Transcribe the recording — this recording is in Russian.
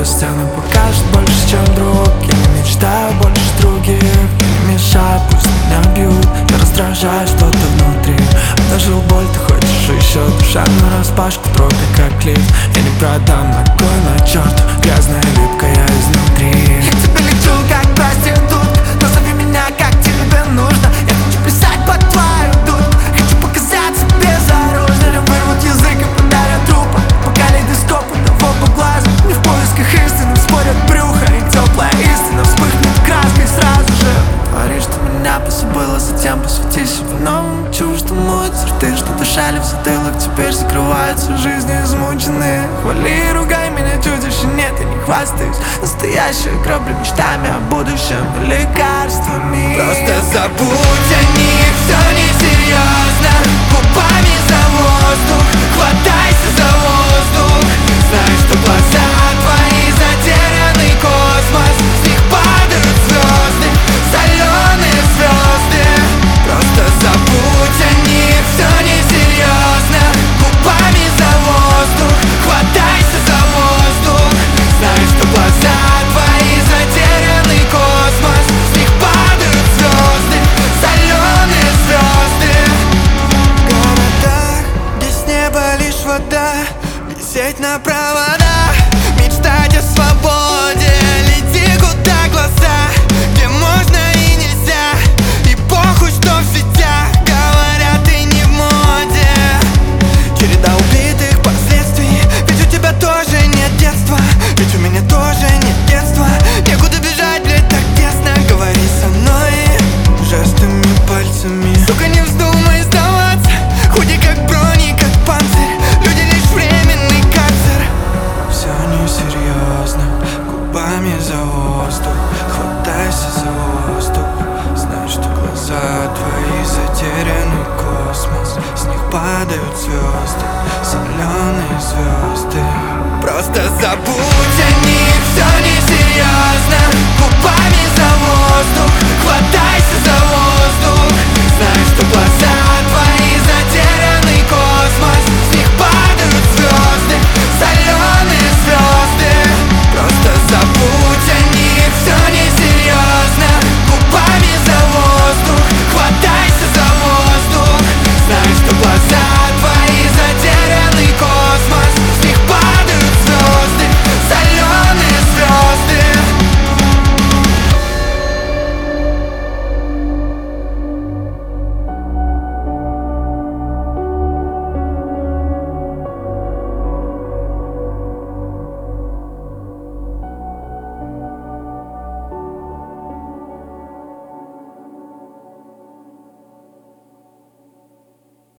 за стены покажет больше, чем друг. Я не мечтаю больше других, я не мешаю, пусть меня бьют. Я раздражаю что-то внутри, обнажил боль, ты хочешь еще. Душа нараспашку, тропик как лифт. Я не продам ногой на черту, грязная липкая изнутри. Я к тебе лечу, как проститутка, назови меня, как тебе нужно. Я хочу писать под твою дудку, хочу показаться безоружным. Вырвут язык и подарят трупа по калейдоскопу того по глазу. Не в поисках истины, спорят брюхо, и теплая истина вспыхнет краской сразу же. Говоришь, что меня позабыла, затем посвяти себя новому чуждому. Черты, что дышали в затылок, теперь закрываются жизни измученные. Хвали и ругай меня, чудище, нет, я не хвастаюсь. Настоящая гробля мечтами о будущем, лекарствами. Просто забудь о них, все несерьезно. Губами за воздух, хватайся за воздух. Знай, что глаза твои затерянный космос, с них падают звезды, соленые звезды. Просто забудь о них, все несерьезно. Губами за воздух, хватайся за воздух. Знай, что глаза твои затерянный космос, с них падают звезды, соленые звезды. В городах, где с неба лишь вода, висеть на проводах, мечтать о свободе. Лети, куда глаза, где можно и нельзя, и похуй, что в сетях говорят и не в моде. Череда убитых последствий, ведь у тебя тоже нет детства, ведь у меня тоже нет детства. Некуда бежать, блядь, так тесно. Говори со мной жестами, пальцами. Сука, не вздумай сдаваться, худи как брони, как панцирь. Люди лишь временный карцер. Все несерьезно, губами за воздух, хватайся за воздух. Знай, что глаза твои затерянный космос, с них падают звезды, соленые звезды. Просто забудь о них, все несерьезно. Губами за воздух, хватай